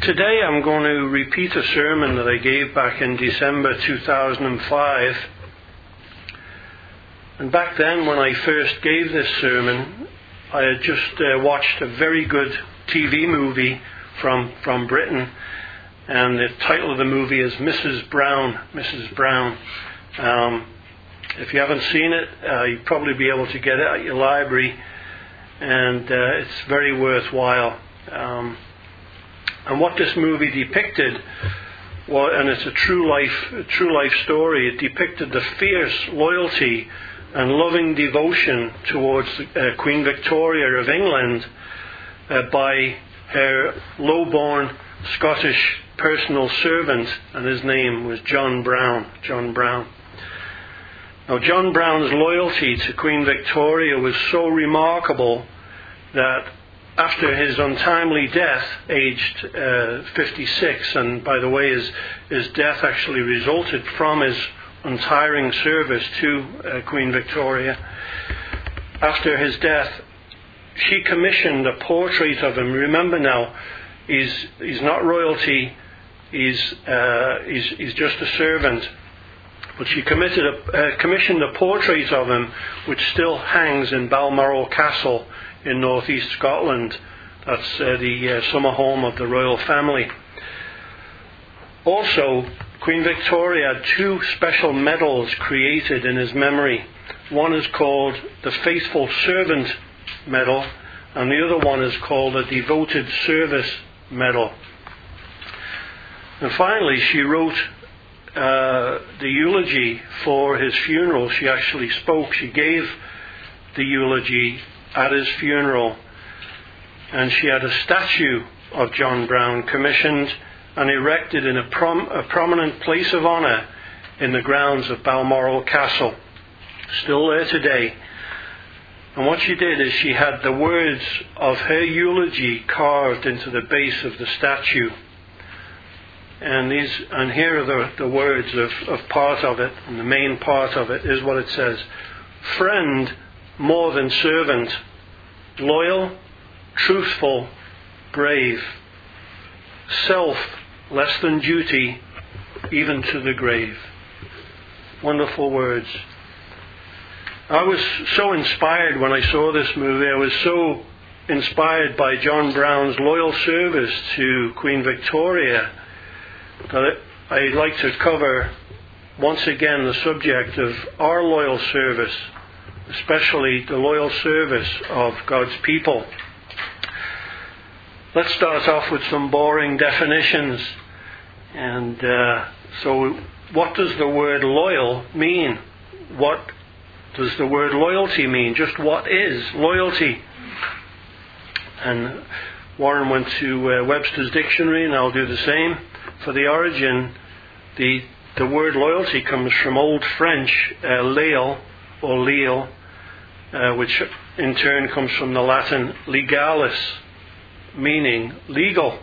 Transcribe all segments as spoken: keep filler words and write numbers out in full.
Today I'm going to repeat a sermon that I gave back in December two thousand five. And back then, when I first gave this sermon, I had just uh, watched a very good T V movie from, from Britain. And the title of the movie is Missus Brown. Missus Brown. Um, if you haven't seen it, uh, you'll probably be able to get it at your library. And uh, it's very worthwhile. Um, and what this movie depicted, well, and it's a true life, a true life story, it depicted the fierce loyalty and loving devotion towards uh, Queen Victoria of England uh, by her low-born Scottish personal servant, and his name was John Brown. John Brown. Now, John Brown's loyalty to Queen Victoria was so remarkable that after his untimely death, aged uh, fifty-six, and by the way, his, his death actually resulted from his untiring service to uh, Queen Victoria. After his death, she commissioned a portrait of him. Remember now, he's he's not royalty. He's uh, he's he's just a servant. But she committed a, uh, commissioned a portrait of him, which still hangs in Balmoral Castle in northeast Scotland. That's uh, the uh, summer home of the royal family. Also, Queen Victoria had two special medals created in his memory. One is called the Faithful Servant Medal, and the other one is called the Devoted Service Medal. And finally, she wrote uh, the eulogy for his funeral. She actually spoke. She gave the eulogy at his funeral. And she had a statue of John Brown commissioned and erected in a, prom- a prominent place of honour in the grounds of Balmoral Castle. Still there today. And what she did is she had the words of her eulogy carved into the base of the statue. And these, and here are the, the words of, of part of it, and the main part of it is what it says. Friend more than servant, loyal, truthful, brave, self less than duty, even to the grave. Wonderful words. I was so inspired when I saw this movie. I was so inspired by John Brown's loyal service to Queen Victoria that I'd like to cover once again the subject of our loyal service, especially the loyal service of God's people. Let's start off with some boring definitions. And uh, so, what does the word loyal mean? What does the word loyalty mean? Just what is loyalty? And Warren went to uh, Webster's Dictionary, and I'll do the same. For the origin, the the word loyalty comes from Old French, uh, leal, or leal, uh, which in turn comes from the Latin legalis, meaning legal.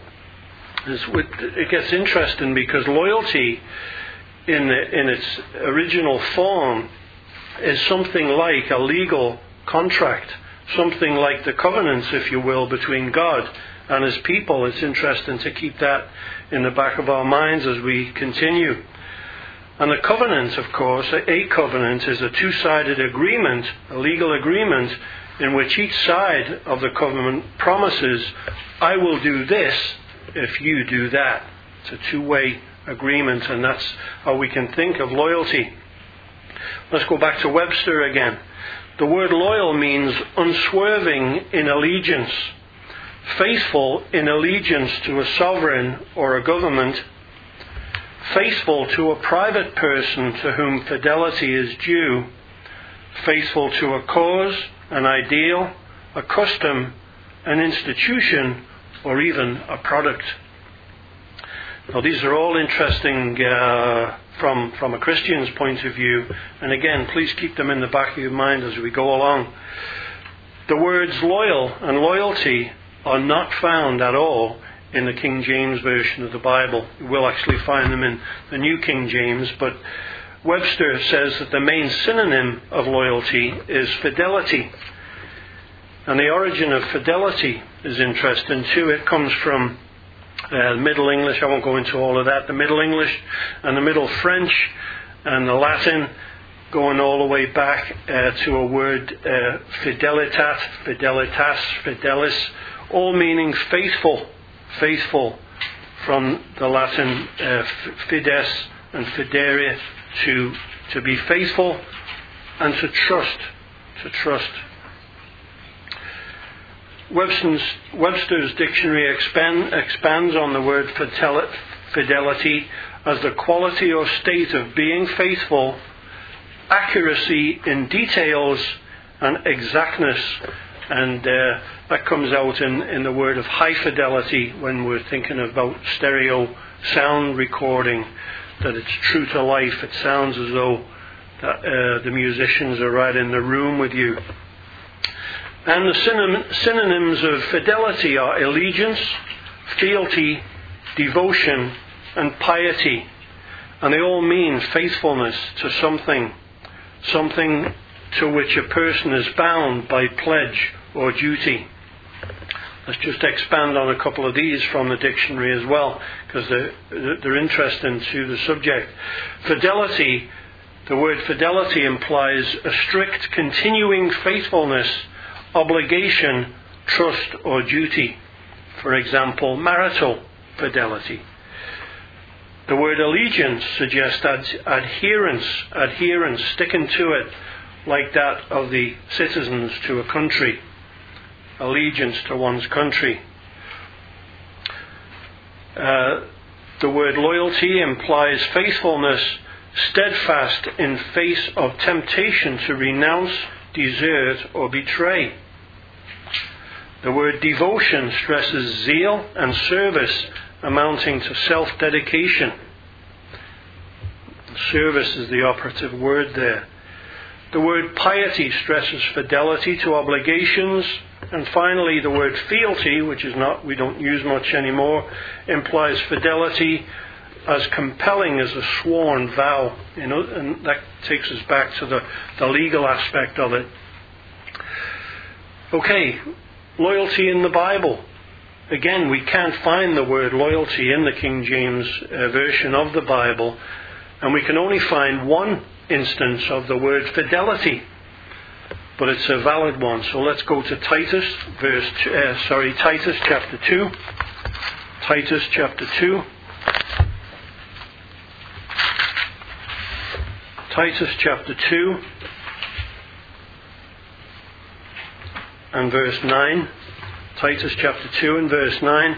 It gets interesting because loyalty in the, in its original form is something like a legal contract, something like the covenants, if you will, between God and His people. It's interesting to keep that in the back of our minds as we continue. And a covenant, of course, a covenant is a two-sided agreement, a legal agreement, in which each side of the covenant promises, I will do this if you do that. It's a two-way agreement, and that's how we can think of loyalty. Let's go back to Webster again. The word loyal means unswerving in allegiance, faithful in allegiance to a sovereign or a government, faithful to a private person to whom fidelity is due, faithful to a cause, an ideal, a custom, an institution, or even a product. Now, these are all interesting uh, from, from a Christian's point of view. And again, please keep them in the back of your mind as we go along. The words loyal and loyalty are not found at all in the King James Version of the Bible. You will actually find them in the New King James, but Webster says that the main synonym of loyalty is fidelity. And the origin of fidelity is interesting too. It comes from Uh, Middle English, I won't go into all of that. The Middle English and the Middle French and the Latin, going all the way back uh, to a word uh, fidelitat, fidelitas, fidelis, all meaning faithful, faithful, from the Latin uh, fides and fidere, to to be faithful and to trust, to trust. Webster's, Webster's dictionary expand, expands on the word fidelity as the quality or state of being faithful, accuracy in details, and exactness. And uh, that comes out in, in the word of high fidelity when we're thinking about stereo sound recording, that it's true to life. It sounds as though that, uh, the musicians are right in the room with you. And the synonym, synonyms of fidelity are allegiance, fealty, devotion, and piety. And they all mean faithfulness to something, something to which a person is bound by pledge or duty. Let's just expand on a couple of these from the dictionary as well, because they're, they're interesting to the subject. Fidelity, the word fidelity implies a strict, continuing faithfulness, obligation, trust, or duty. For example, marital fidelity. The word allegiance suggests ad- adherence, adherence, sticking to it, like that of the citizens to a country. Allegiance to one's country. Uh, the word loyalty implies faithfulness, steadfast in face of temptation to renounce, desert, or betray. The word devotion stresses zeal and service amounting to self-dedication. Service is the operative word there. The word piety stresses fidelity to obligations. And finally, the word fealty, which is not, we don't use much anymore, implies fidelity as compelling as a sworn vow. You know, and that takes us back to the, the legal aspect of it. Okay, loyalty in the Bible. Again, we can't find the word loyalty in the King James uh, version of the Bible, and we can only find one instance of the word fidelity, but it's a valid one. So let's go to Titus, verse two, uh, sorry, Titus chapter two. Titus chapter two. Titus chapter two and verse nine. Titus chapter two and verse nine.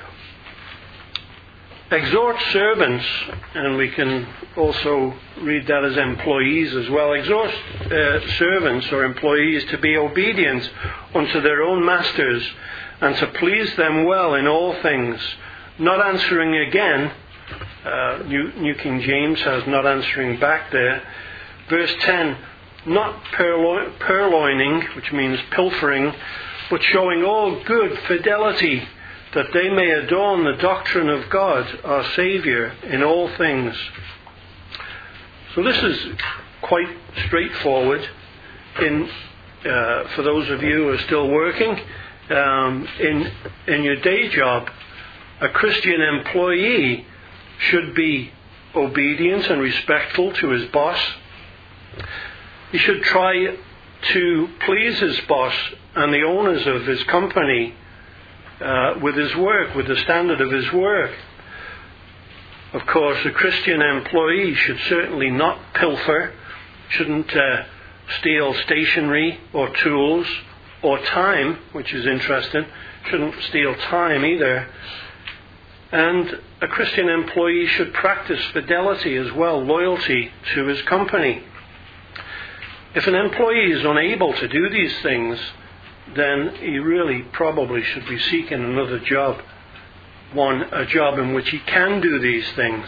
Exhort servants, and we can also read that as employees as well. Exhort uh, servants or employees to be obedient unto their own masters, and to please them well in all things, not answering again. Uh, New, New King James has not answering back there. Verse ten, not purlo- purloining, which means pilfering, but showing all good fidelity, that they may adorn the doctrine of God, our Saviour, in all things. So this is quite straightforward. In uh, for those of you who are still working, um, in in your day job, a Christian employee should be obedient and respectful to his boss. He should try to please his boss and the owners of his company uh, with his work, with the standard of his work. Of course, a Christian employee should certainly not pilfer, shouldn't uh, steal stationery or tools or time, which is interesting, shouldn't steal time either. And a Christian employee should practice fidelity as well, loyalty to his company. If an employee is unable to do these things, then he really probably should be seeking another job. One, a job in which he can do these things.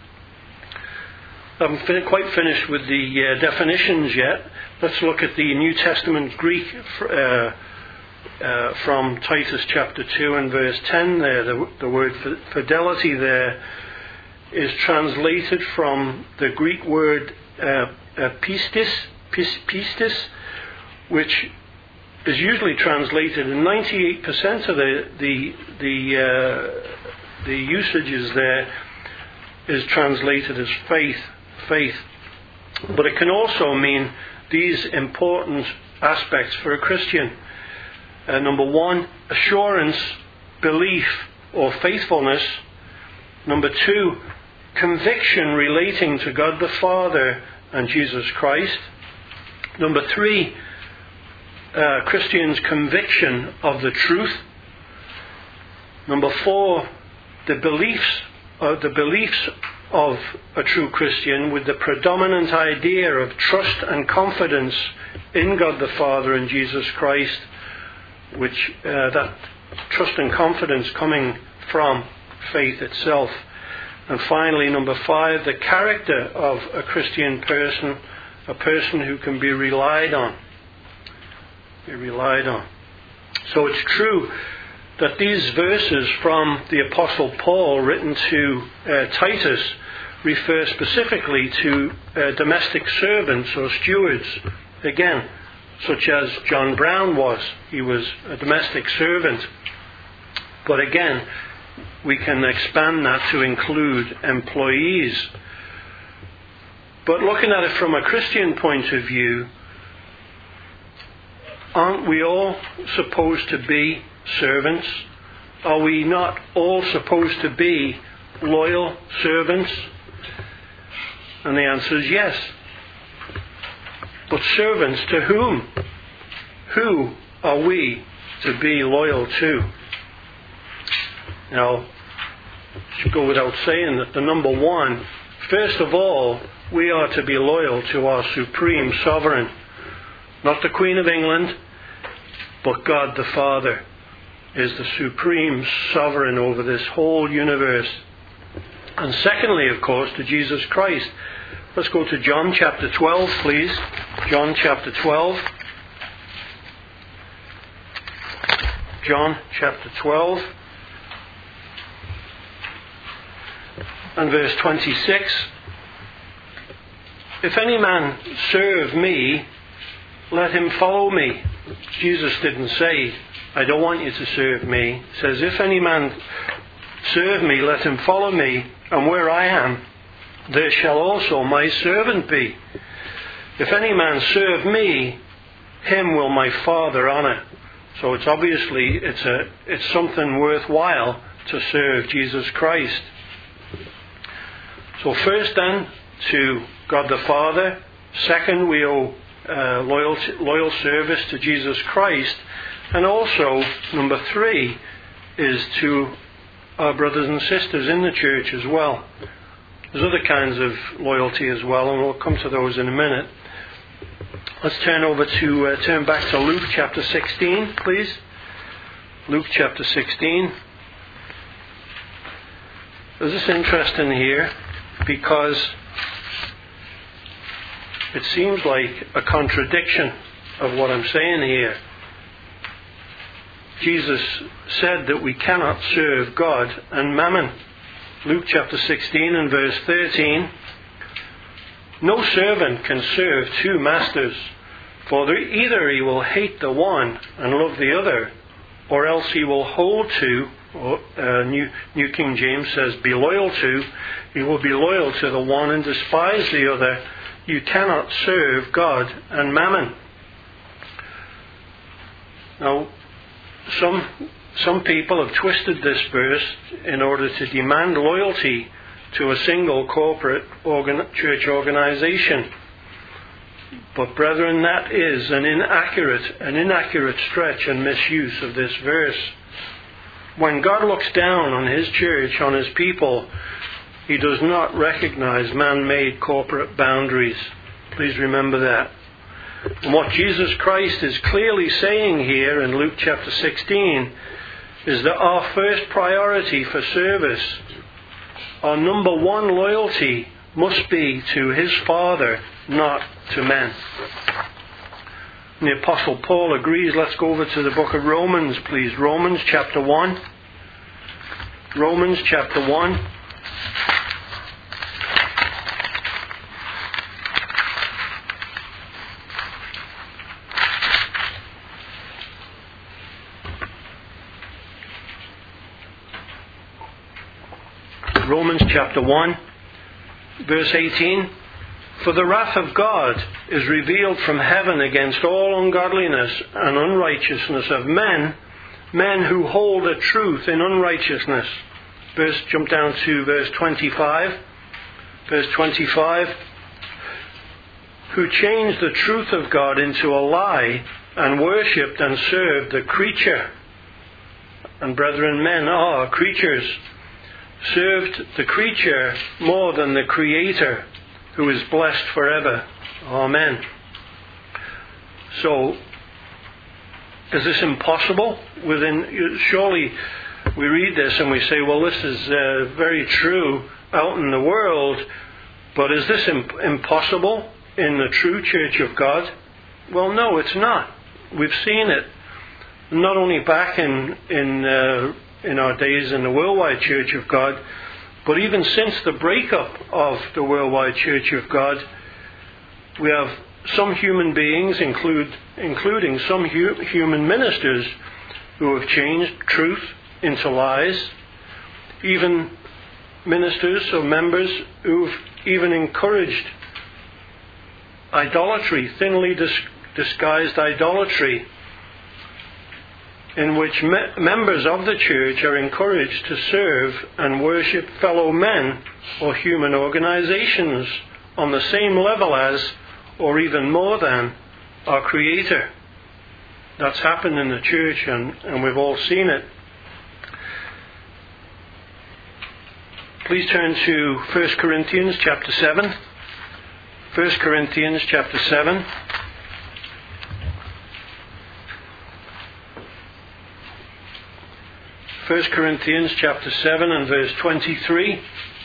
I haven't fin- quite finished with the uh, definitions yet. Let's look at the New Testament Greek uh, uh, from Titus chapter two and verse ten there. The, the word fidelity there is translated from the Greek word uh, uh, pistis, pis, pistis, which is usually translated in ninety-eight percent of the the the, uh, the usages there is translated as faith, faith. But it can also mean these important aspects for a Christian. Uh, number one, assurance, belief, or faithfulness. Number two, conviction relating to God the Father and Jesus Christ. Number three, uh, Christians' conviction of the truth. Number four, the beliefs, uh, the beliefs of a true Christian with the predominant idea of trust and confidence in God the Father and Jesus Christ, which uh, that trust and confidence coming from faith itself. And finally, number five, the character of a Christian person, a person who can be relied on. Be relied on. So it's true that these verses from the Apostle Paul written to uh, Titus refer specifically to uh, domestic servants or stewards. Again, such as John Brown was. He was a domestic servant. But again, we can expand that to include employees. But looking at it from a Christian point of view, aren't we all supposed to be servants? Are we not all supposed to be loyal servants? And the answer is yes. But servants to whom? Who are we to be loyal to? Now, it should go without saying that the number one, first of all, we are to be loyal to our supreme sovereign. Not the Queen of England, but God the Father is the supreme sovereign over this whole universe. And secondly, of course, to Jesus Christ. Let's go to John chapter twelve, please. John chapter twelve. John chapter twelve. And verse twenty-six. If any man serve me, let him follow me. Jesus didn't say, I don't want you to serve me. He says, if any man serve me, let him follow me, and where I am, there shall also my servant be. If any man serve me, him will my Father honour. So it's obviously, it's a, it's something worthwhile to serve Jesus Christ. So first then, to God the Father. Second, we owe uh, loyal, loyal service to Jesus Christ. And also, number three, is to our brothers and sisters in the church as well. There's other kinds of loyalty as well, and we'll come to those in a minute. Let's turn over to, uh, turn back to Luke chapter sixteen, please. Luke chapter sixteen. There's this interesting here, because it seems like a contradiction of what I'm saying here. Jesus said that we cannot serve God and mammon. Luke chapter sixteen and verse thirteen. No servant can serve two masters, for either he will hate the one and love the other, or else he will hold to, or, uh, New, New King James says, be loyal to, he will be loyal to the one and despise the other. You cannot serve God and mammon. Now, some some people have twisted this verse in order to demand loyalty to a single corporate organ, church organization. But brethren, that is an inaccurate, an inaccurate stretch and misuse of this verse. When God looks down on His church, on His people, He does not recognize man-made corporate boundaries. Please remember that. And what Jesus Christ is clearly saying here in Luke chapter sixteen is that our first priority for service, our number one loyalty, must be to His Father, not to men. And the Apostle Paul agrees. Let's go over to the book of Romans, please. Romans chapter one. Romans chapter one. Romans chapter one, verse eighteen. For the wrath of God is revealed from heaven against all ungodliness and unrighteousness of men, men who hold a truth in unrighteousness. Verse, jump down to verse twenty-five. Verse twenty-five. Who changed the truth of God into a lie and worshipped and served the creature. And brethren, men are creatures. Served the creature more than the Creator, who is blessed forever. Amen. So, is this impossible? Within, surely we read this and we say, well, this is uh, very true out in the world, but is this imp- impossible in the true Church of God? Well, no, it's not. We've seen it not only back in in uh, in our days in the worldwide Church of God, but even since the breakup of the worldwide Church of God, we have some human beings, include including some hu- human ministers, who have changed truth into lies. Even ministers or members who've even encouraged idolatry, thinly dis- disguised idolatry, in which me- members of the church are encouraged to serve and worship fellow men or human organizations on the same level as, or even more than, our Creator. That's happened in the church, and, and we've all seen it. Please turn to First Corinthians chapter seven. First Corinthians chapter seven. First Corinthians chapter seven and verse twenty-three.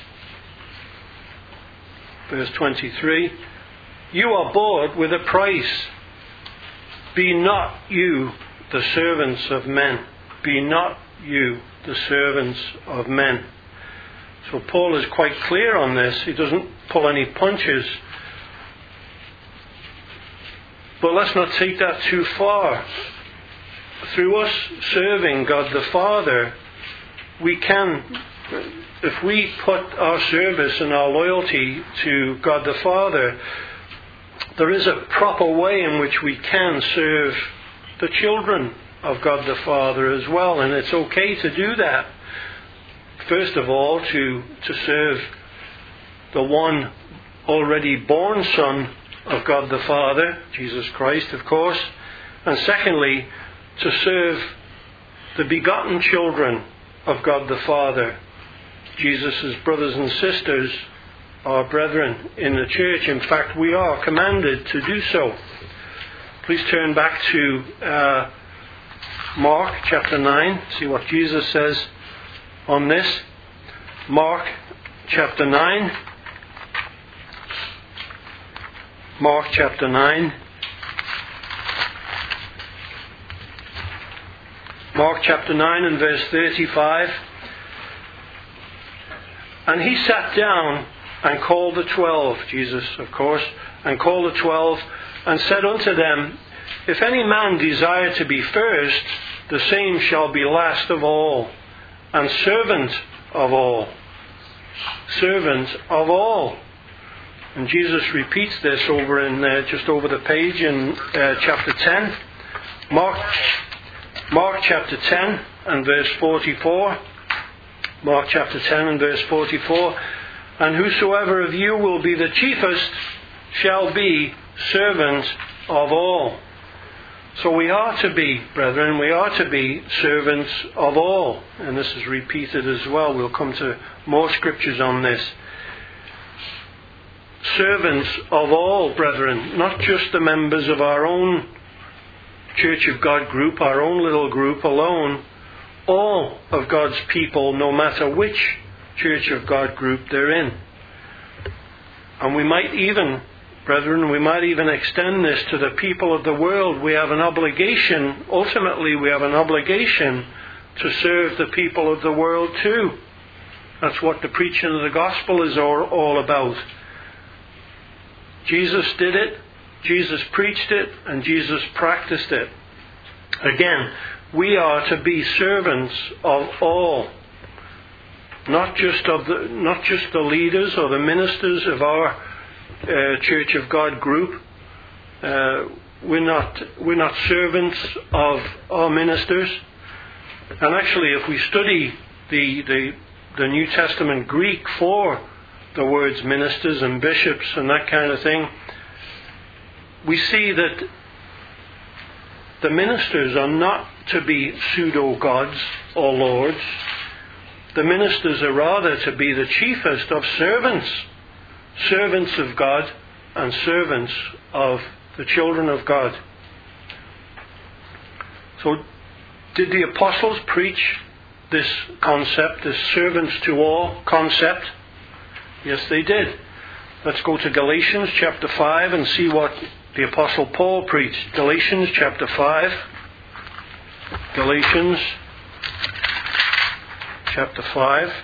Verse twenty-three. You are bought with a price. Be not you the servants of men. Be not you the servants of men. So Paul is quite clear on this. He doesn't pull any punches. But let's not take that too far. Through us serving God the Father, we can, if we put our service and our loyalty to God the Father, there is a proper way in which we can serve the children of God the Father as well, and it's okay to do that. First of all, to, to serve the one already born Son of God the Father, Jesus Christ, of course, and secondly, to serve the begotten children of God the Father, Jesus' brothers and sisters, our brethren in the church. In fact, we are commanded to do so. Please turn back to uh, Mark chapter nine, see what Jesus says on this. Mark chapter nine. Mark chapter nine. Mark chapter nine and verse thirty-five. And he sat down and called the twelve, Jesus of course, and called the twelve, and said unto them, If any man desire to be first, the same shall be last of all, and servant of all. Servant of all. And Jesus repeats this over in uh, just over the page in uh, chapter ten. Mark Mark chapter ten and verse forty-four. Mark chapter ten and verse forty-four. And whosoever of you will be the chiefest shall be servant of all. So we are to be, brethren, we are to be servants of all. And this is repeated as well. We'll come to more scriptures on this. Servants of all, brethren, not just the members of our own Church of God group, our own little group alone, all of God's people, no matter which Church of God group they're in. And we might even, brethren, we might even extend this to the people of the world. We have an obligation, ultimately we have an obligation to serve the people of the world too. That's what the preaching of the gospel is all, all about. Jesus did it, Jesus preached it, and Jesus practiced it. Again, we are to be servants of all. not just of the not just the leaders or the ministers of our uh, Church of God group. Uh, we're not we're not servants of our ministers. And actually, if we study the the the New Testament Greek for the words ministers and bishops and that kind of thing, we see that the ministers are not to be pseudo-gods or lords. The ministers are rather to be the chiefest of servants, servants of God and servants of the children of God. So, did the apostles preach this concept, this servants to all concept? Yes, they did. Let's go to Galatians chapter five and see what the Apostle Paul preached. Galatians chapter five. Galatians chapter five.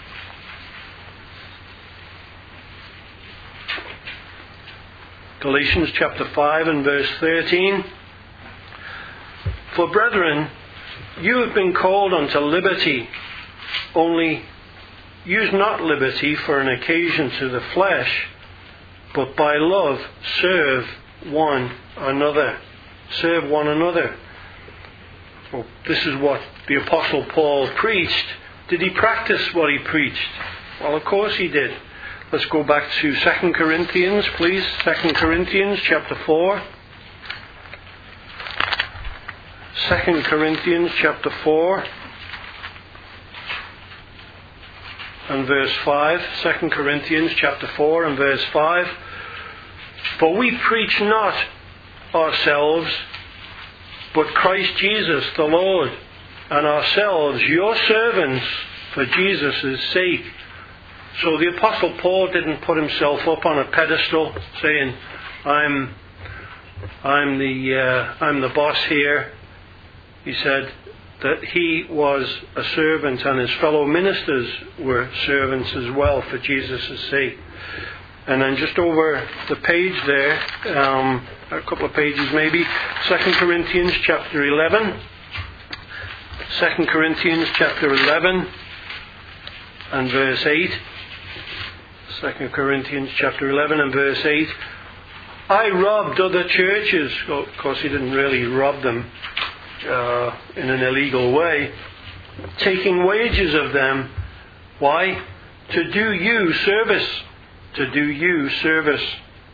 Galatians chapter five and verse thirteen. For brethren, you have been called unto liberty, only use not liberty for an occasion to the flesh, but by love serve one another. Serve one another. Well, this is what the Apostle Paul preached. Did he practice what he preached? Well, of course he did. Let's go back to Second Corinthians, please. Second Corinthians chapter four. Second Corinthians chapter four and verse five. Second Corinthians chapter four and verse five. For we preach not ourselves, but Christ Jesus the Lord, and ourselves your servants for Jesus' sake. So the Apostle Paul didn't put himself up on a pedestal saying, I'm I'm the uh, I'm the boss here. He said that he was a servant and his fellow ministers were servants as well for Jesus' sake. And then just over the page there, um, a couple of pages maybe, Second Corinthians chapter eleven. Second Corinthians chapter eleven and verse eight. Second Corinthians chapter eleven and verse eight. I robbed other churches. Well, of course, he didn't really rob them uh, in an illegal way. Taking wages of them. Why? To do you service. To do you service.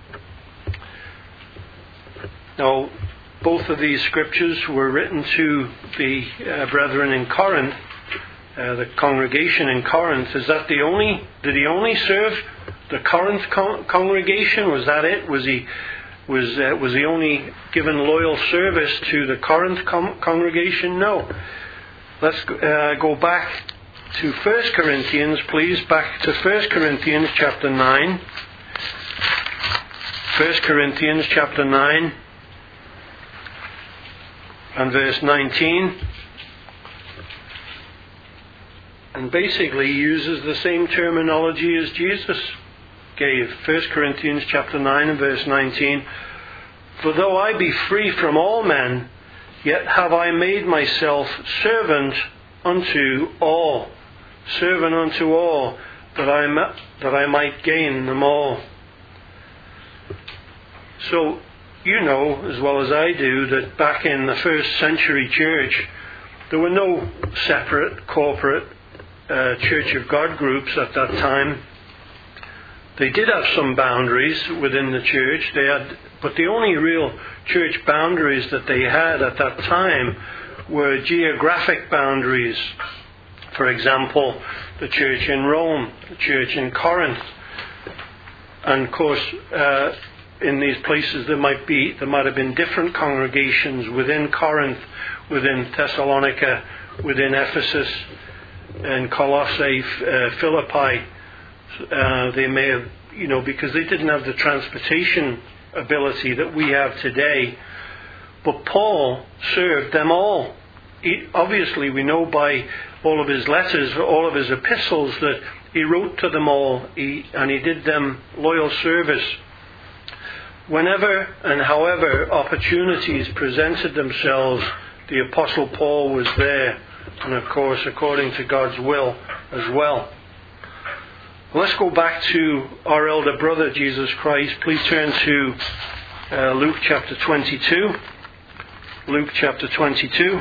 Now, both of these scriptures were written to the uh, brethren in Corinth. Uh, the congregation in Corinth. Is that the only? Did he only serve the Corinth con- congregation? Was that it? Was he was uh, was he only given loyal service to the Corinth com- congregation? No. Let's uh, go back to First Corinthians, please. Back to First Corinthians chapter nine. First Corinthians chapter nine and verse nineteen. And basically uses the same terminology as Jesus gave. First Corinthians chapter nine and verse nineteen. For though I be free from all men, yet have I made myself servant unto all. Servant unto all, that I, ma- that I might gain them all. So, you know as well as I do that back in the first century church, there were no separate corporate Uh, Church of God groups at that time. They did have some boundaries within the church. They had, but the only real church boundaries that they had at that time were geographic boundaries. For example, the church in Rome, the church in Corinth, and of course, uh, in these places there might be there might have been different congregations within Corinth, within Thessalonica, within Ephesus. In Colossae, uh, Philippi, uh, they may have, you know, because they didn't have the transportation ability that we have today. But Paul served them all. He, obviously, we know by all of his letters, all of his epistles, that he wrote to them all, he, and he did them loyal service. Whenever and however opportunities presented themselves, the Apostle Paul was there. And of course, according to God's will as well. Let's go back to our elder brother, Jesus Christ. Please turn to uh, Luke chapter twenty-two. Luke chapter twenty-two.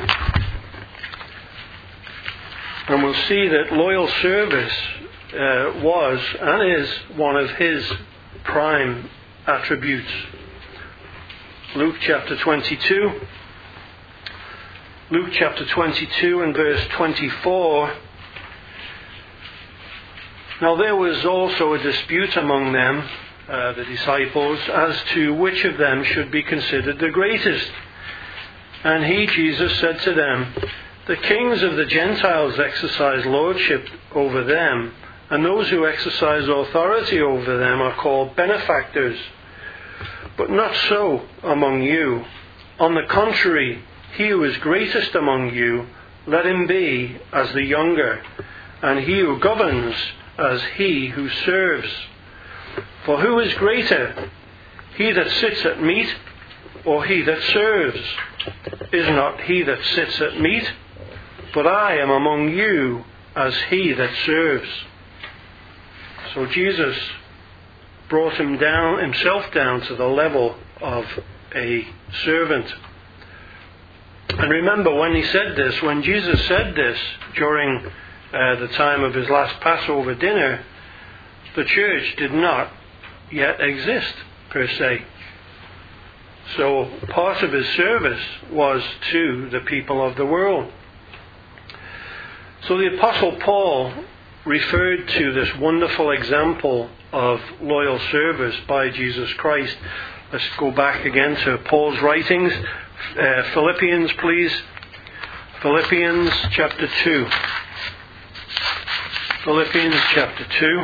And we'll see that loyal service uh, was and is one of his prime attributes. Luke chapter twenty-two. Luke chapter twenty-two and verse twenty-four. Now there was also a dispute among them, uh, the disciples, as to which of them should be considered the greatest. And he, Jesus, said to them, the kings of the Gentiles exercise lordship over them, and those who exercise authority over them are called benefactors. But not so among you. On the contrary, he who is greatest among you, let him be as the younger, and he who governs as he who serves. For who is greater, he that sits at meat, or he that serves? Is not he that sits at meat? But I am among you as he that serves. So Jesus brought him down, himself down to the level of a servant. And remember, when he said this, when Jesus said this during uh, the time of his last Passover dinner, the church did not yet exist, per se. So part of his service was to the people of the world. So the Apostle Paul referred to this wonderful example of loyal service by Jesus Christ. Let's go back again to Paul's writings. Uh, Philippians, please. Philippians chapter two. Philippians chapter two.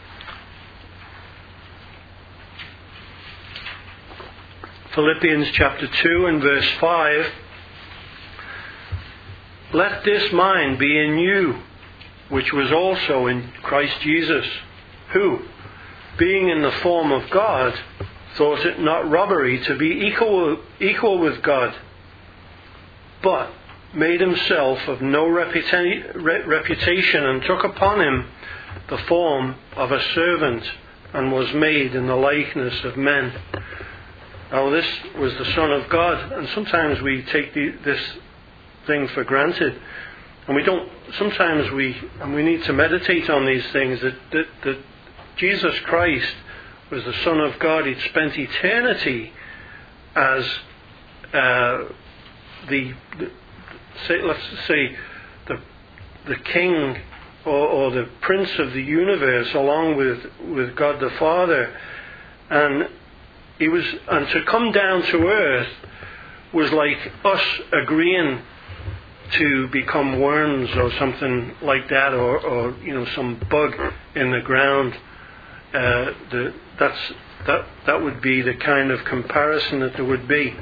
Philippians chapter two and verse five. Let this mind be in you, which was also in Christ Jesus, who, being in the form of God, thought it not robbery to be equal, equal with God, but made himself of no reputa- re- reputation, and took upon him the form of a servant, and was made in the likeness of men. Now this was the Son of God, and sometimes we take the, this thing for granted, and we don't. Sometimes we and we need to meditate on these things. That that, that Jesus Christ was the Son of God. He'd spent eternity as uh, the, the say, let's say the the King or, or the Prince of the universe, along with with God the Father, and he was and to come down to earth was like us agreeing to become worms or something like that, or, or you know, some bug in the ground. Uh, the, that's that that would be the kind of comparison that there would be.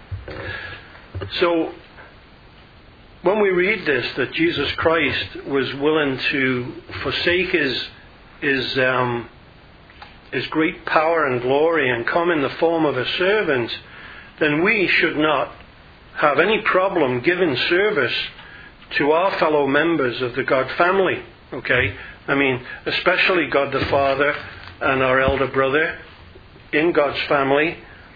So when we read this, that Jesus Christ was willing to forsake his his um, his great power and glory and come in the form of a servant, then we should not have any problem giving service to our fellow members of the God family. Okay? I mean, especially God the Father and our elder brother in God's family.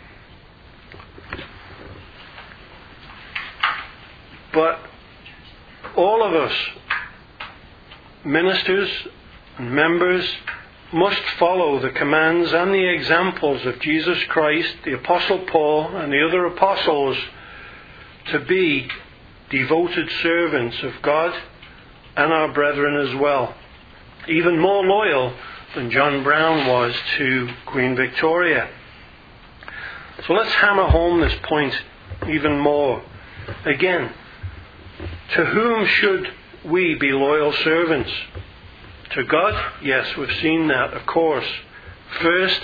But all of us, ministers and members, must follow the commands and the examples of Jesus Christ, the Apostle Paul, and the other apostles, to be devoted servants of God and our brethren as well. Even more loyal than John Brown was to Queen Victoria. So let's hammer home this point even more. Again, to whom should we be loyal servants? To God? Yes, we've seen that, of course. First,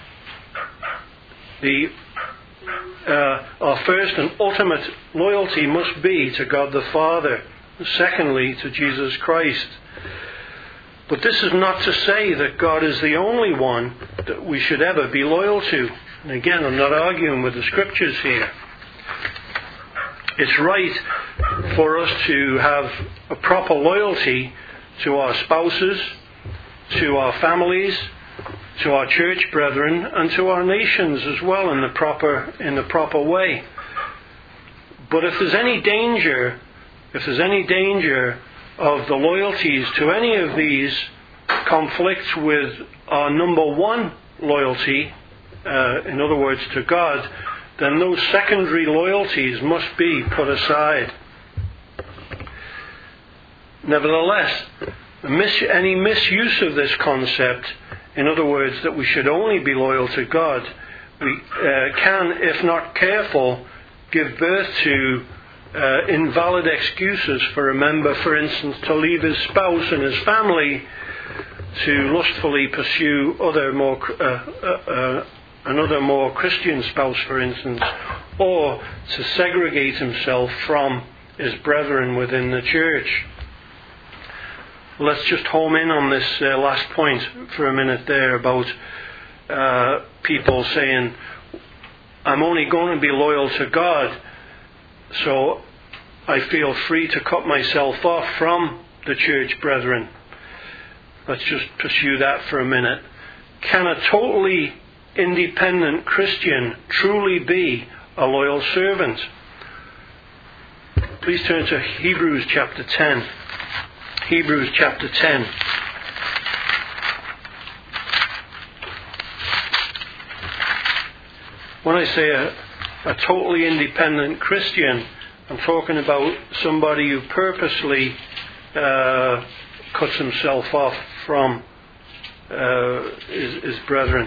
the uh, our first and ultimate loyalty must be to God the Father. Secondly, to Jesus Christ. But this is not to say that God is the only one that we should ever be loyal to. And again, I'm not arguing with the Scriptures here. It's right for us to have a proper loyalty to our spouses, to our families, to our church brethren, and to our nations as well in the proper in the proper way. But if there's any danger, if there's any danger of the loyalties to any of these conflicts with our number one loyalty, uh, in other words, to God, then those secondary loyalties must be put aside. Nevertheless, mis- any misuse of this concept, in other words, that we should only be loyal to God, we uh, can, if not careful, give birth to uh, invalid excuses for a member, for instance, to leave his spouse and his family to lustfully pursue other more uh, uh, uh, another more Christian spouse, for instance, or to segregate himself from his brethren within the church. Let's just home in on this uh, last point for a minute there about uh, people saying, I'm only going to be loyal to God, so I feel free to cut myself off from the church brethren. Let's just pursue that for a minute. Can a totally independent Christian truly be a loyal servant? Please turn to Hebrews chapter ten. Hebrews chapter ten. When I say a, a totally independent Christian, I'm talking about somebody who purposely uh, cuts himself off from uh, his, his brethren.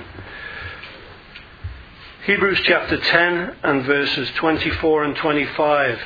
Hebrews chapter ten and verses twenty-four and twenty-five.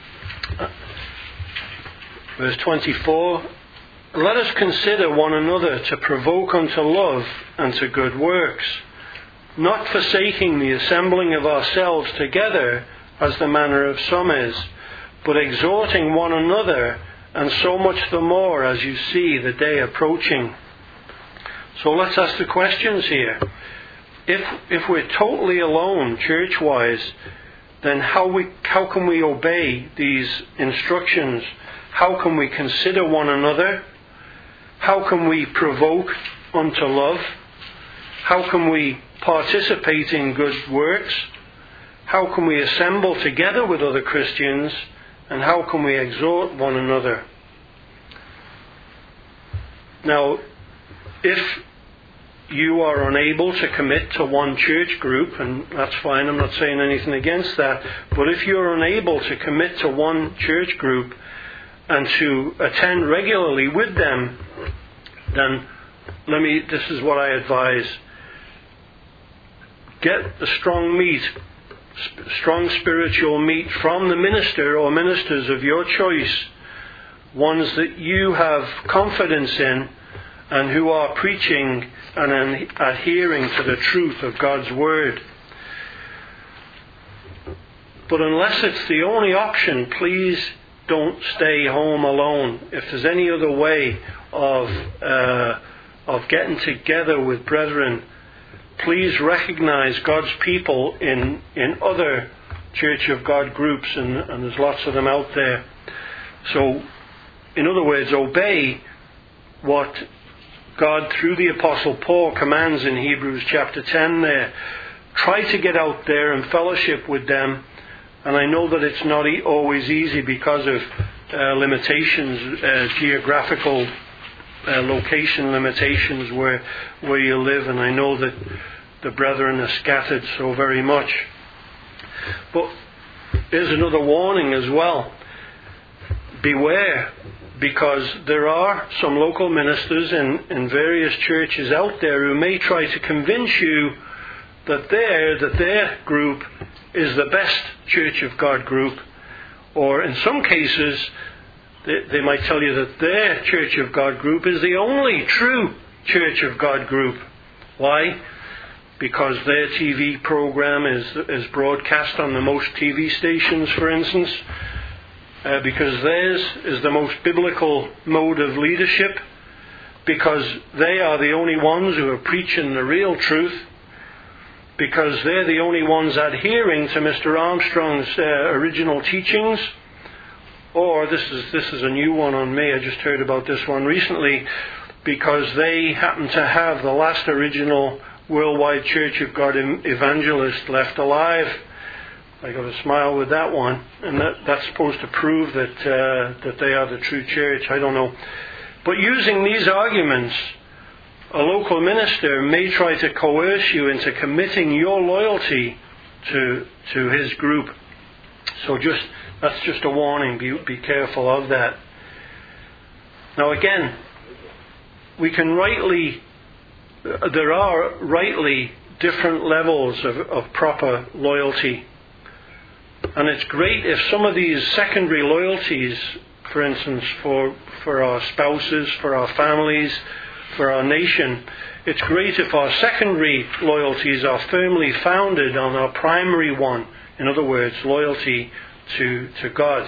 Verse twenty-four, let us consider one another to provoke unto love and to good works, not forsaking the assembling of ourselves together, as the manner of some is, but exhorting one another, and so much the more as you see the day approaching. So let's ask the questions here. If if we're totally alone, church-wise, then how we how can we obey these instructions? How can we consider one another? How can we provoke unto love? How can we participate in good works? How can we assemble together with other Christians? And how can we exhort one another? Now, if you are unable to commit to one church group, and that's fine, I'm not saying anything against that, but if you're unable to commit to one church group and to attend regularly with them, then let me, this is what I advise. Get the strong meat, sp- strong spiritual meat from the minister or ministers of your choice, ones that you have confidence in and who are preaching and an- adhering to the truth of God's Word. But unless it's the only option, please don't stay home alone. If there's any other way of uh, of getting together with brethren, please recognize God's people in, in other Church of God groups, and, and there's lots of them out there. So, in other words, obey what God, through the Apostle Paul, commands in Hebrews chapter ten there. Try to get out there and fellowship with them. And I know that it's not e- always easy because of uh, limitations, uh, geographical uh, location limitations where where you live. And I know that the brethren are scattered so very much. But there's another warning as well. Beware, because there are some local ministers in, in various churches out there who may try to convince you that their, that their group is the best Church of God group, or in some cases they, they might tell you that their Church of God group is the only true Church of God group. Why? Because their T V program is is broadcast on the most T V stations, for instance, uh, because theirs is the most biblical mode of leadership, because they are the only ones who are preaching the real truth, because they're the only ones adhering to Mister Armstrong's uh, original teachings. Or this is this is a new one on me. I just heard about this one recently. because they happen to have the last original Worldwide Church of God evangelist left alive. I got a smile with that one, and that, that's supposed to prove that uh, that they are the true church. I don't know. But using these arguments, a local minister may try to coerce you into committing your loyalty to to his group. So just that's just a warning. Be, be careful of that. Now again, we can rightly, there are rightly different levels of, of proper loyalty. And it's great if some of these secondary loyalties, for instance, for, for our spouses, for our families, for our nation, it's great if our secondary loyalties are firmly founded on our primary one. In other words, loyalty to, to God.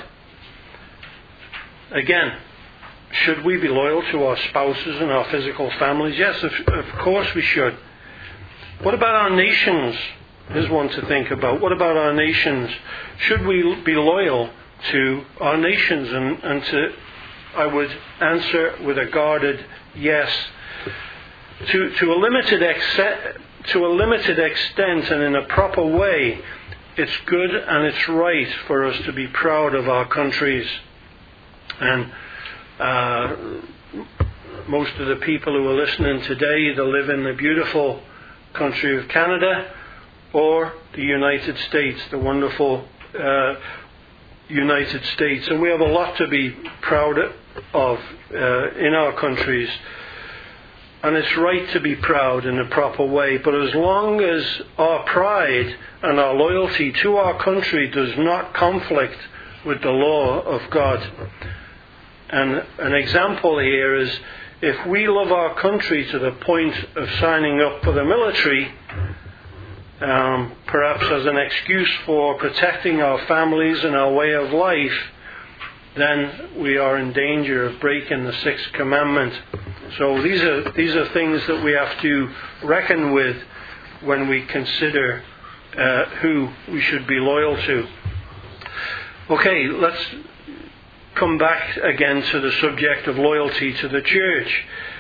Again, should we be loyal to our spouses and our physical families? Yes, of, of course we should. What about our nations? Here's one to think about. What about our nations? Should we be loyal to our nations? And, and to, I would answer with a guarded yes. To, to a limited extent, to a limited extent and in a proper way, it's good and it's right for us to be proud of our countries. And uh, most of the people who are listening today either live in the beautiful country of Canada or the United States, the wonderful uh, United States. And we have a lot to be proud of uh, in our countries. And it's right to be proud in a proper way. But as long as our pride and our loyalty to our country does not conflict with the law of God. And an example here is if we love our country to the point of signing up for the military, um, perhaps as an excuse for protecting our families and our way of life, then we are in danger of breaking the sixth commandment. So these are these are things that we have to reckon with when we consider uh, who we should be loyal to. Okay, let's come back again to the subject of loyalty to the church.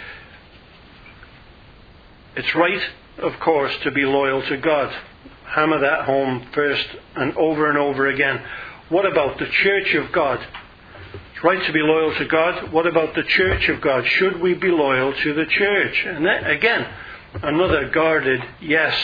It's right, of course, to be loyal to God. Hammer that home first and over and over again. What about the church of God? It's right to be loyal to God. What about the church of God? Should we be loyal to the church? And that, again, another guarded yes.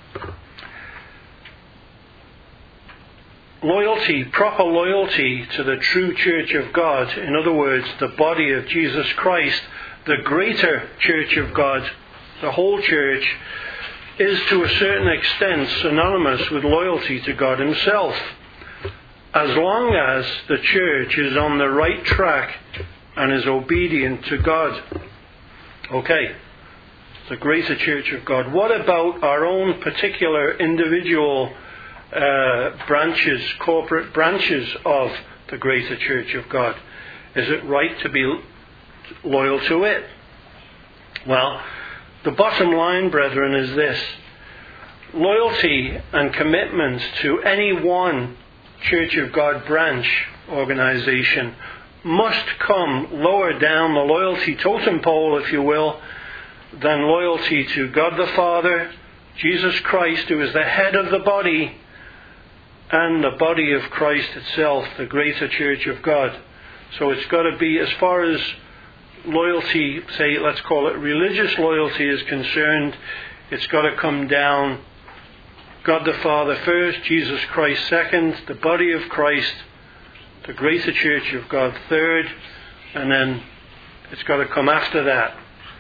Loyalty, proper loyalty to the true church of God, in other words, the body of Jesus Christ, the greater church of God, the whole church, is to a certain extent synonymous with loyalty to God Himself. As long as the church is on the right track and is obedient to God. Okay, the greater church of God. What about our own particular individual uh, branches, corporate branches of the greater church of God? Is it right to be loyal to it? Well, the bottom line, brethren, is this. Loyalty and commitment to any one Church of God branch organization must come lower down the loyalty totem pole, if you will, than loyalty to God the Father, Jesus Christ, who is the head of the body, and the body of Christ itself, the greater church of God. So it's got to be, as far as loyalty, say, let's call it religious loyalty is concerned, it's got to come down God the Father first, Jesus Christ second, the body of Christ, the greater church of God third, and then it's got to come after that.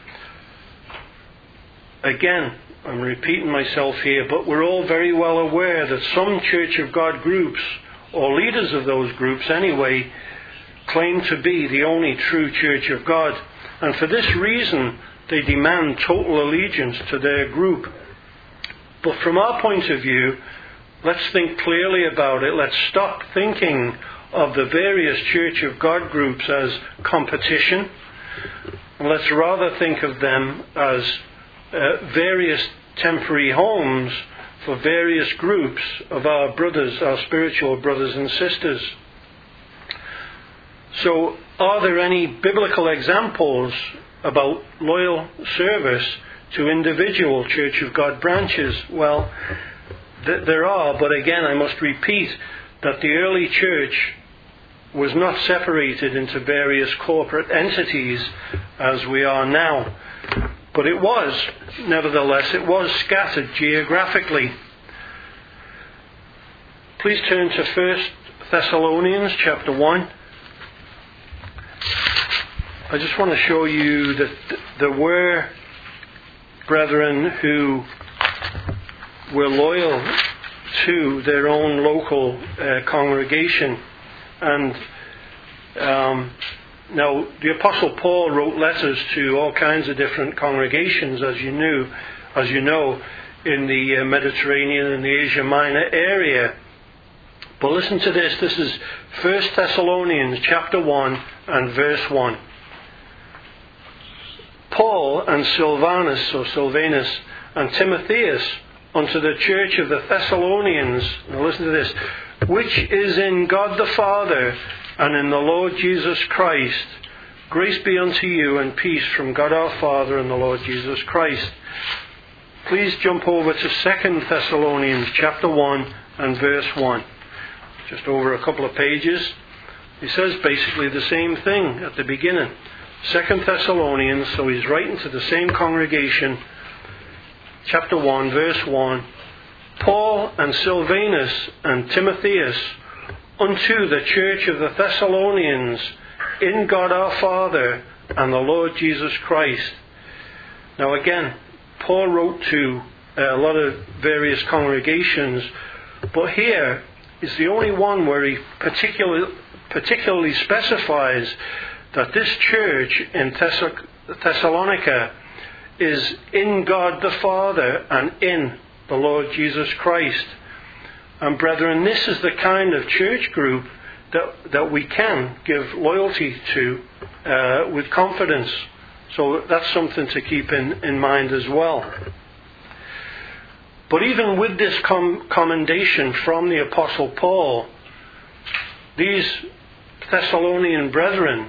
Again, I'm repeating myself here, but we're all very well aware that some Church of God groups, or leaders of those groups anyway, claim to be the only true Church of God. And for this reason, they demand total allegiance to their group. But from our point of view, let's think clearly about it. Let's stop thinking of the various Church of God groups as competition. And let's rather think of them as uh, various temporary homes for various groups of our brothers, our spiritual brothers and sisters. So, are there any biblical examples about loyal service to individual Church of God branches? Well, th- there are, but again I must repeat that the early church was not separated into various corporate entities as we are now. But it was, nevertheless, it was scattered geographically. Please turn to First Thessalonians chapter one. I just want to show you that there were brethren who were loyal to their own local uh, congregation. And um, now the Apostle Paul wrote letters to all kinds of different congregations, as you knew, as you know, in the uh, Mediterranean and the Asia Minor area. But listen to this. This is First Thessalonians chapter one and verse one. Paul and Silvanus, or Silvanus, and Timotheus, unto the church of the Thessalonians, now listen to this, which is in God the Father and in the Lord Jesus Christ, grace be unto you and peace from God our Father and the Lord Jesus Christ. Please jump over to Second Thessalonians chapter one and verse one. Just over a couple of pages. He says basically the same thing at the beginning. Second Thessalonians, so he's writing to the same congregation, chapter one, verse one. Paul and Silvanus and Timotheus, unto the church of the Thessalonians, in God our Father and the Lord Jesus Christ. Now again, Paul wrote to a lot of various congregations, but here is the only one where he particularly, particularly specifies that this church in Thessalonica is in God the Father and in the Lord Jesus Christ. And brethren, this is the kind of church group that, that we can give loyalty to uh, with confidence. So that's something to keep in, in mind as well. But even with this com- commendation from the Apostle Paul, these Thessalonian brethren,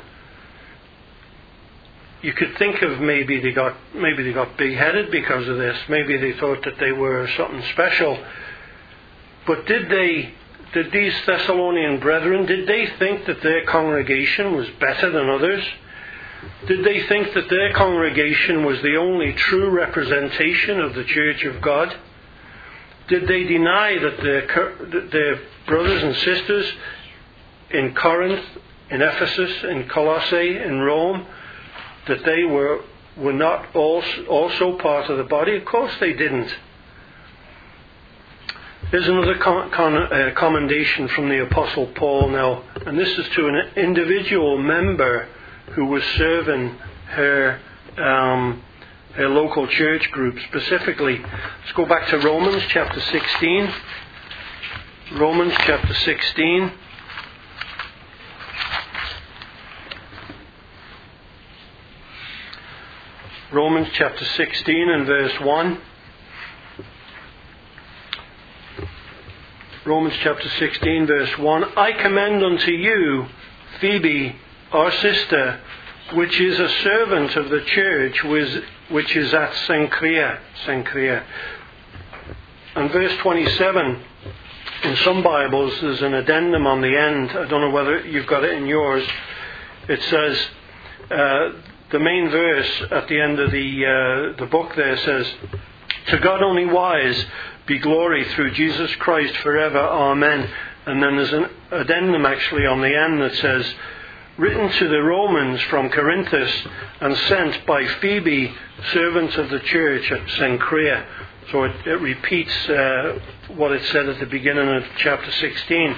you could think of maybe they got maybe they got big-headed because of this. Maybe they thought that they were something special. But did they, did these Thessalonian brethren, did they think that their congregation was better than others? Did they think that their congregation was the only true representation of the Church of God? Did they deny that their, that their brothers and sisters in Corinth, in Ephesus, in Colossae, in Rome, that they were were not also, also part of the body? Of course they didn't. There's another con, con, uh, commendation from the Apostle Paul now, and this is to an individual member who was serving her um, her local church group specifically. Let's go back to Romans chapter sixteen. Romans chapter sixteen. Romans chapter sixteen and verse one. Romans chapter sixteen verse one. I commend unto you Phoebe, our sister, which is a servant of the church which is at Cenchrea. Cenchrea. And verse twenty-seven, in some Bibles there's an addendum on the end. I don't know whether you've got it in yours. It says, uh, the main verse at the end of the uh, the book there says, to God only wise be glory through Jesus Christ forever. Amen. And then there's an addendum actually on the end that says, written to the Romans from Corinthus and sent by Phoebe, servant of the church at Cenchrea. So it, it repeats uh, what it said at the beginning of chapter sixteen.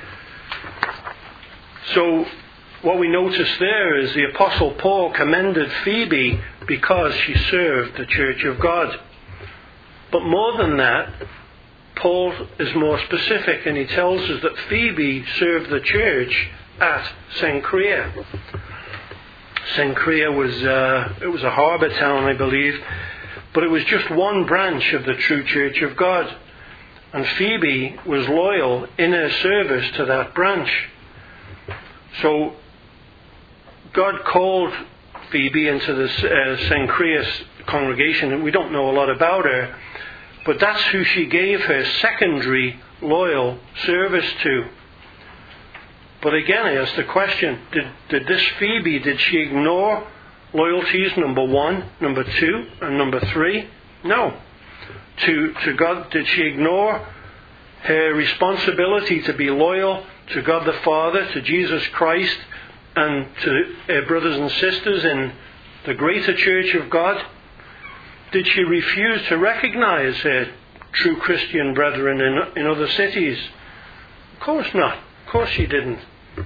So what we notice there is the Apostle Paul commended Phoebe because she served the church of God. But more than that, Paul is more specific, and he tells us that Phoebe served the church at Cenchrea. Cenchrea was uh, it was a harbour town, I believe, but it was just one branch of the true church of God. And Phoebe was loyal in her service to that branch. So God called Phoebe into the uh, Cenchreas congregation, and we don't know a lot about her, but that's who she gave her secondary loyal service to. But again, I ask the question, did, did this Phoebe, did she ignore loyalties number one, number two, and number three? No. To, to God, did she ignore her responsibility to be loyal to God the Father, to Jesus Christ, and to her brothers and sisters in the greater church of God? Did she refuse to recognize her true Christian brethren in, in other cities? Of course not. Of course she didn't.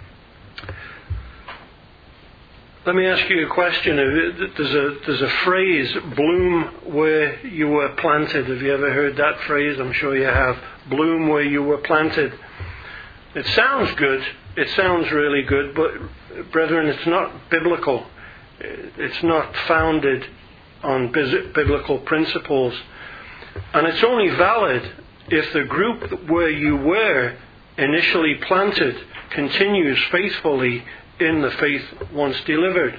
Let me ask you a question. There's a, there's a phrase, bloom where you were planted. Have you ever heard that phrase? I'm sure you have. Bloom where you were planted. It sounds good. It sounds really good, but brethren, it's not biblical. It's not founded on biblical principles. And it's only valid if the group where you were initially planted continues faithfully in the faith once delivered.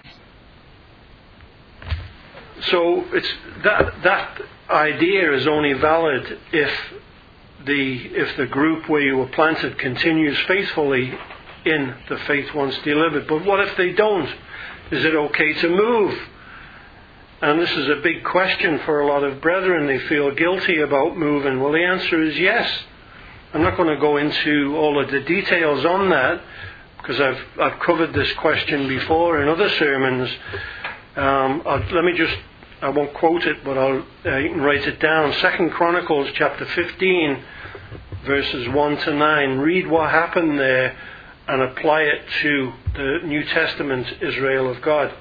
So it's that that idea is only valid if the if the group where you were planted continues faithfully in the faith once delivered. But what if they don't? Is it okay to move? And this is a big question for a lot of brethren. They feel guilty about moving. Well, the answer is yes. I'm not going to go into all of the details on that, because I've I've covered this question before in other sermons. Um, I'll, let me just, I won't quote it, but I'll uh, you can write it down. Second Chronicles chapter fifteen, verses one to nine. Read what happened there and apply it to the New Testament Israel of God.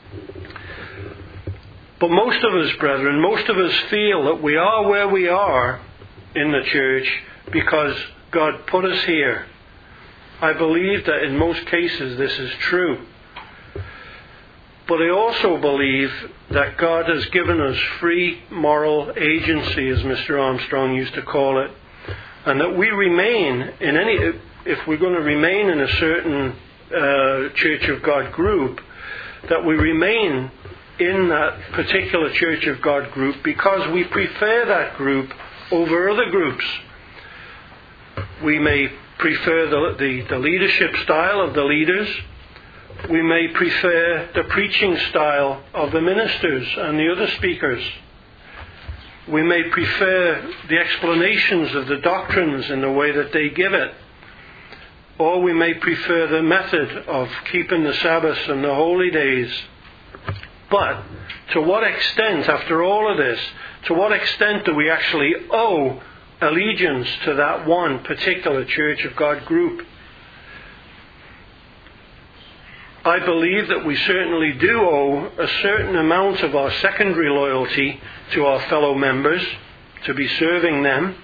But most of us, brethren, most of us feel that we are where we are in the church because God put us here. I believe that in most cases this is true. But I also believe that God has given us free moral agency, as Mister Armstrong used to call it, and that we remain in any, if we're going to remain in a certain uh, Church of God group, that we remain in that particular Church of God group because we prefer that group over other groups. We may prefer the, the, the leadership style of the leaders. We may prefer the preaching style of the ministers and the other speakers. We may prefer the explanations of the doctrines in the way that they give it. Or we may prefer the method of keeping the Sabbaths and the holy days. But to what extent, after all of this, to what extent do we actually owe allegiance to that one particular Church of God group? I believe that we certainly do owe a certain amount of our secondary loyalty to our fellow members, to be serving them.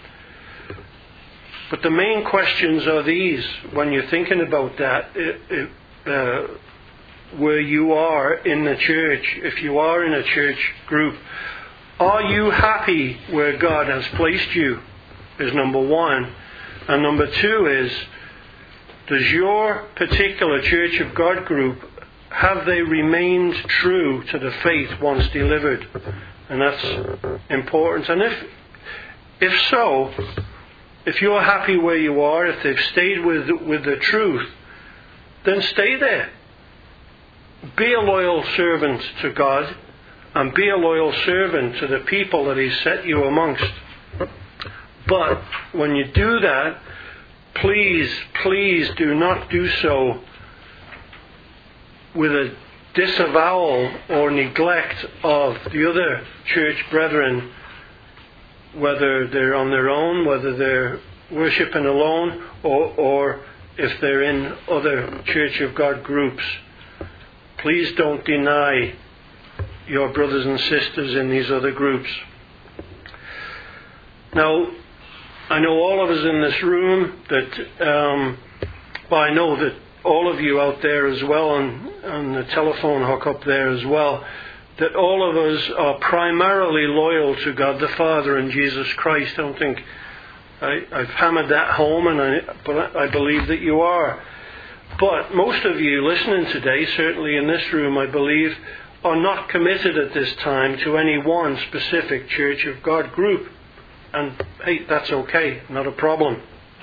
But the main questions are these, when you're thinking about that, it, it, uh, where you are in the church, if you are in a church group, are you happy where God has placed you, is number one. And number two is, does your particular Church of God group, have they remained true to the faith once delivered? And that's important. And if if so, if you're happy where you are, if they've stayed with with the truth, then stay there. Be a loyal servant to God, and be a loyal servant to the people that He's set you amongst. But when you do that, please, please do not do so with a disavowal or neglect of the other church brethren, whether they're on their own, whether they're worshipping alone, or, or if they're in other Church of God groups. Please don't deny your brothers and sisters in these other groups. Now, I know all of us in this room that, um, well, I know that all of you out there as well, on, on the telephone hook up there as well, that all of us are primarily loyal to God the Father and Jesus Christ. I don't think I, I've hammered that home, and I, but I believe that you are. But most of you listening today, certainly in this room, I believe, are not committed at this time to any one specific Church of God group. And hey, that's okay, not a problem.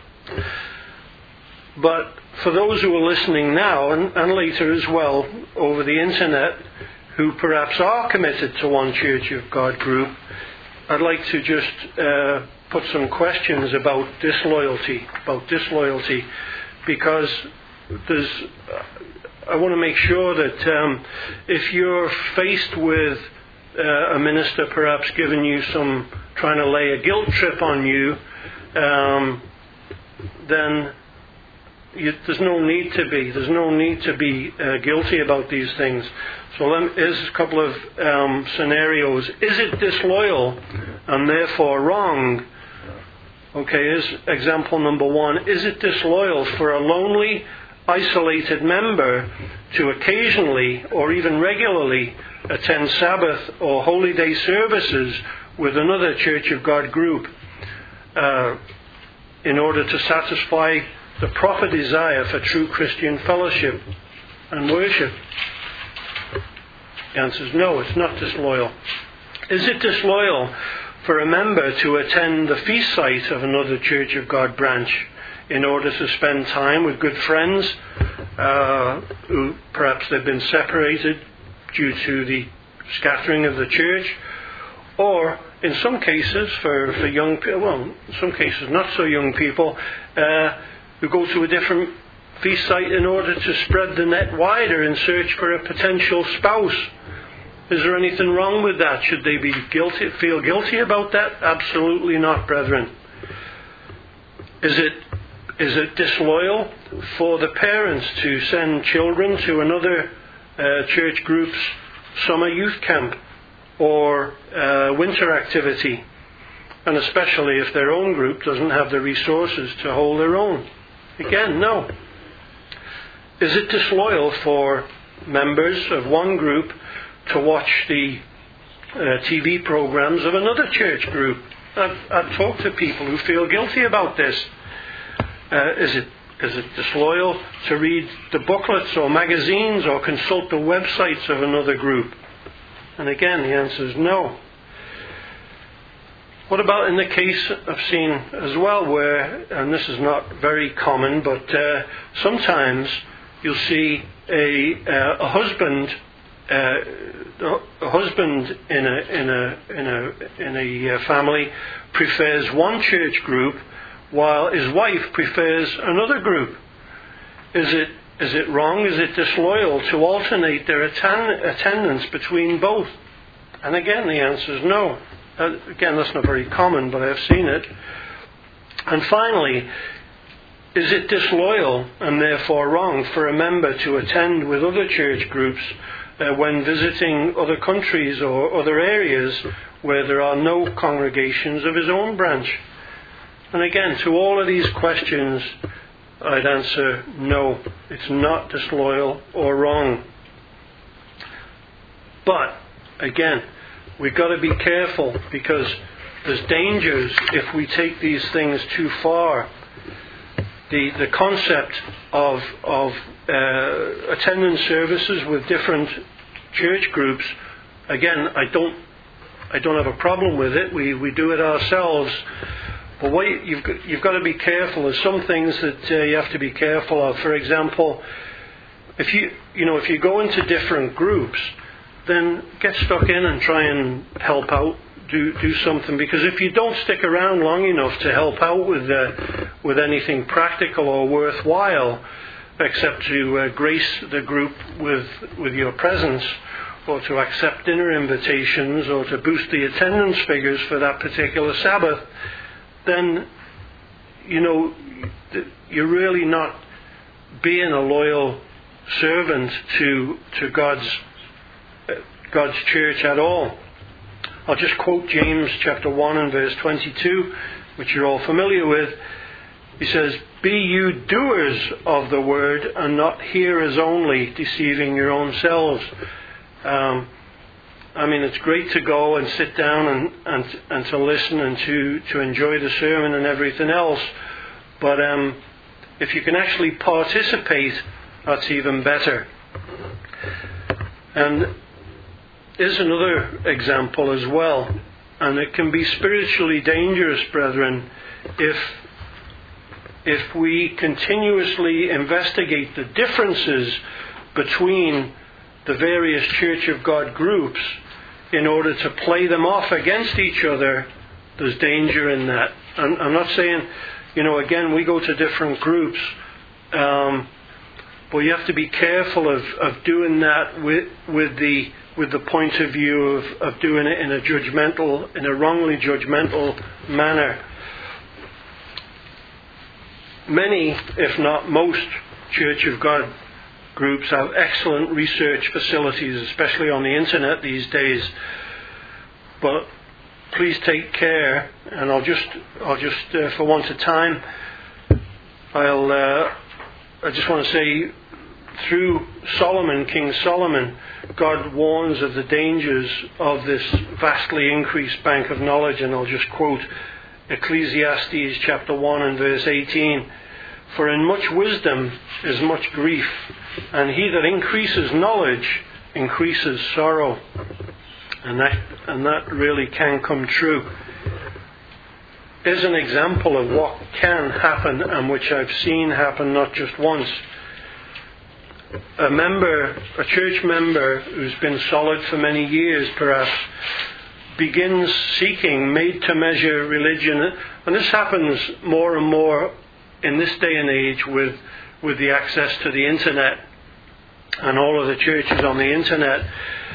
But for those who are listening now, and, and later as well, over the internet, who perhaps are committed to one Church of God group, I'd like to just uh, put some questions about disloyalty, about disloyalty, because there's, I want to make sure that um, if you're faced with uh, a minister perhaps giving you some, trying to lay a guilt trip on you, um, then you, there's no need to be. There's no need to be uh, guilty about these things. So let, here's a couple of um, scenarios. Is it disloyal and therefore wrong? Okay, here's example number one. Is it disloyal for a lonely, isolated member to occasionally or even regularly attend Sabbath or Holy Day services with another Church of God group uh, in order to satisfy the proper desire for true Christian fellowship and worship? The answer is no, it's not disloyal. Is it disloyal for a member to attend the feast site of another Church of God branch in order to spend time with good friends uh, who perhaps they've been separated due to the scattering of the church, or in some cases for, for young people, well, in some cases not so young people, uh, who go to a different feast site in order to spread the net wider in search for a potential spouse? Is there anything wrong with that? Should they be guilty, feel guilty about that? Absolutely not, brethren. Is it is it disloyal for the parents to send children to another uh, church group's summer youth camp or uh, winter activity, and especially if their own group doesn't have the resources to hold their own? Again, no. Is it disloyal for members of one group to watch the uh, T V programs of another church group? I've, I've talked to people who feel guilty about this. Uh, is it is it disloyal to read the booklets or magazines or consult the websites of another group? And again, the answer is no. What about in the case I've seen as well where, and this is not very common, but uh, sometimes you'll see a, uh, a husband Uh, a husband in a in a in a in a family prefers one church group, while his wife prefers another group. Is it is it wrong? Is it disloyal to alternate their atten- attendance between both? And again, the answer is no. Uh, again, that's not very common, but I've seen it. And finally, is it disloyal and therefore wrong for a member to attend with other church groups Uh, when visiting other countries or other areas where there are no congregations of his own branch? And again, to all of these questions, I'd answer no, it's not disloyal or wrong. But, again, we've got to be careful, because there's dangers if we take these things too far. The, the concept of, of uh, attending services with different church groups, again, I don't, I don't have a problem with it. We we do it ourselves. But what you, you've got, you've got to be careful. There's some things that uh, you have to be careful of. For example, if you you know if you go into different groups, then get stuck in and try and help out. Do do something, because if you don't stick around long enough to help out with uh, with anything practical or worthwhile, except to uh, grace the group with with your presence, or to accept dinner invitations, or to boost the attendance figures for that particular Sabbath, then you know you're really not being a loyal servant to to God's uh, God's church at all. I'll just quote James chapter one and verse twenty-two, which you're all familiar with. He says, "Be you doers of the word and not hearers only, deceiving your own selves." Um, I mean, it's great to go and sit down and, and, and to listen and to, to enjoy the sermon and everything else. But um, if you can actually participate that's even better. And here's another example as well. And it can be spiritually dangerous, brethren, if if we continuously investigate the differences between the various Church of God groups in order to play them off against each other. There's danger in that. I'm, I'm not saying, you know, again, we go to different groups, um, but you have to be careful of, of doing that with with the with the point of view of, of doing it in a judgmental, in a wrongly judgmental manner. Many, if not most, Church of God groups have excellent research facilities, especially on the internet these days. But please take care, and I'll just, I'll just, uh, for want of time, I'll, uh, I just want to say, through Solomon, King Solomon, God warns of the dangers of this vastly increased bank of knowledge, and I'll just quote Ecclesiastes chapter one and verse eighteen. For in much wisdom is much grief, and he that increases knowledge increases sorrow. And that, and that really can come true. Here's an example of what can happen, and which I've seen happen not just once. A member, a church member who's been solid for many years perhaps, begins seeking made-to-measure religion. And this happens more and more in this day and age with, with the access to the internet and all of the churches on the internet.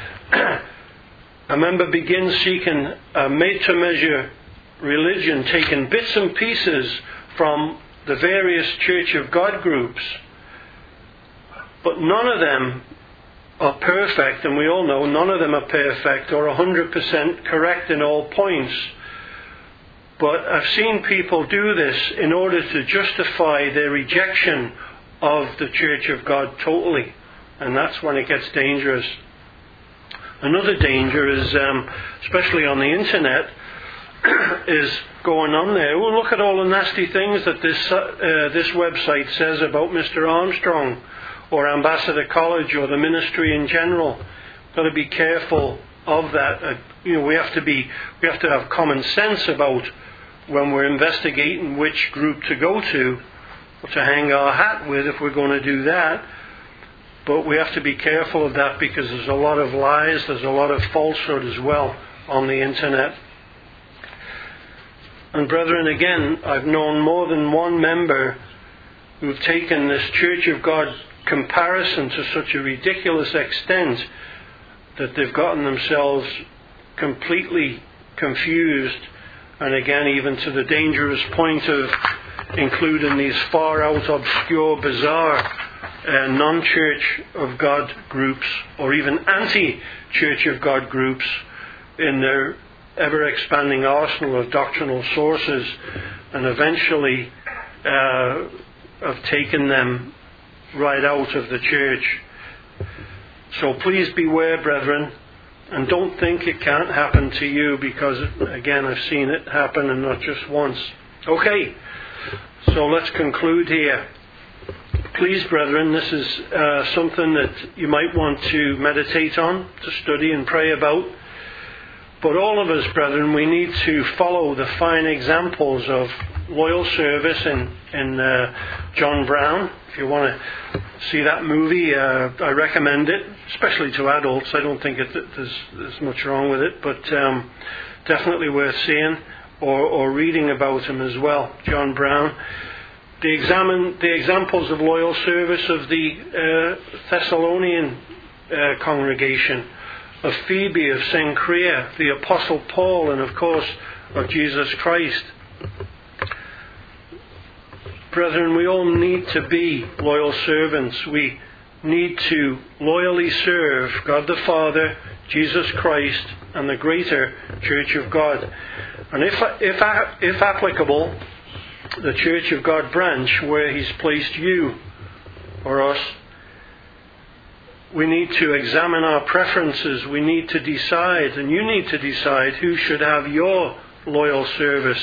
A member begins seeking a made-to-measure religion, taking bits and pieces from the various Church of God groups. But none of them are perfect, and we all know none of them are perfect or one hundred percent correct in all points. But I've seen people do this in order to justify their rejection of the Church of God totally. And that's when it gets dangerous. Another danger is, um, especially on the internet, is going on there. Oh, look at all the nasty things that this uh, this website says about Mister Armstrong, or Ambassador College, or the ministry in general. Got to be careful of that. Uh, you know, we have to be, we have to have common sense about when we're investigating which group to go to, or to hang our hat with if we're going to do that. But we have to be careful of that, because there's a lot of lies, there's a lot of falsehood as well on the internet. And brethren, again, I've known more than one member who've taken this Church of God comparison to such a ridiculous extent that they've gotten themselves completely confused, and again even to the dangerous point of including these far out, obscure, bizarre uh, non-Church of God groups, or even anti-Church of God groups, in their ever-expanding arsenal of doctrinal sources, and eventually uh, have taken them right out of the church. So please beware, brethren, and don't think it can't happen to you, because, again, I've seen it happen, and not just once. Okay, so let's conclude here. Please, brethren, this is uh, something that you might want to meditate on, to study and pray about. But all of us, brethren, we need to follow the fine examples of loyal service in, in uh, John Brown. If you want to see that movie, uh, I recommend it, especially to adults. I don't think it, there's, there's much wrong with it, but um, definitely worth seeing, or, or reading about him as well, John Brown. The, examine, the examples of loyal service of the uh, Thessalonian uh, congregation, of Phoebe, of Cenchrea, the Apostle Paul, and of course of Jesus Christ. Brethren, we all need to be loyal servants. We need to loyally serve God the Father, Jesus Christ, and the greater Church of God. And if, if, if applicable, the Church of God branch where He's placed you or us. We need to examine our preferences. We need to decide, and you need to decide, who should have your loyal service.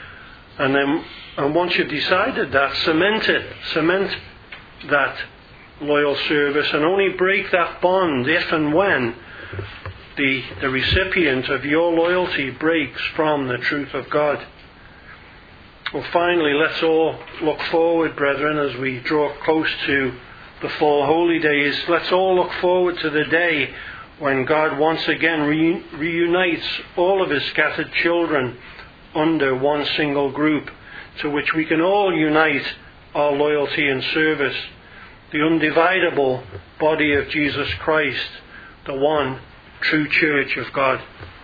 And then, and once you've decided that, cement it. Cement that loyal service, and only break that bond if and when the, the recipient of your loyalty breaks from the truth of God. Well, finally, let's all look forward, brethren, as we draw close to the fall holy days. Let's all look forward to the day when God once again re- reunites all of his scattered children under one single group, to which we can all unite our loyalty and service, the undividable body of Jesus Christ, the one true church of God.